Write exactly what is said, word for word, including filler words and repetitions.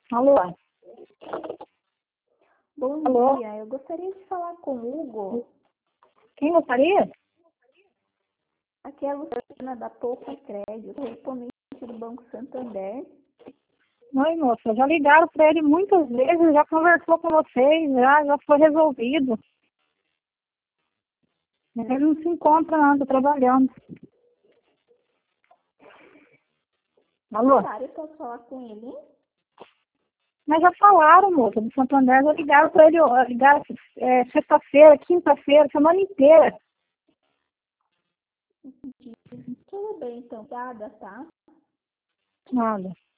Alô? Bom Alô? dia, eu gostaria de falar com o Hugo. Quem gostaria? Aqui é a Luciana da Poupa Crédito, correspondente do Banco Santander. Oi, moça. Já ligaram para ele muitas vezes, já conversou com vocês, já, já foi resolvido. Ele não se encontra nada, trabalhando. Alô? Claro, eu posso falar com ele? Mas já falaram, moça, do Santander, já ligaram para ele, ó, ligaram é, sexta-feira, quinta-feira, semana inteira. Tudo bem, então, obrigada, tá? Nada.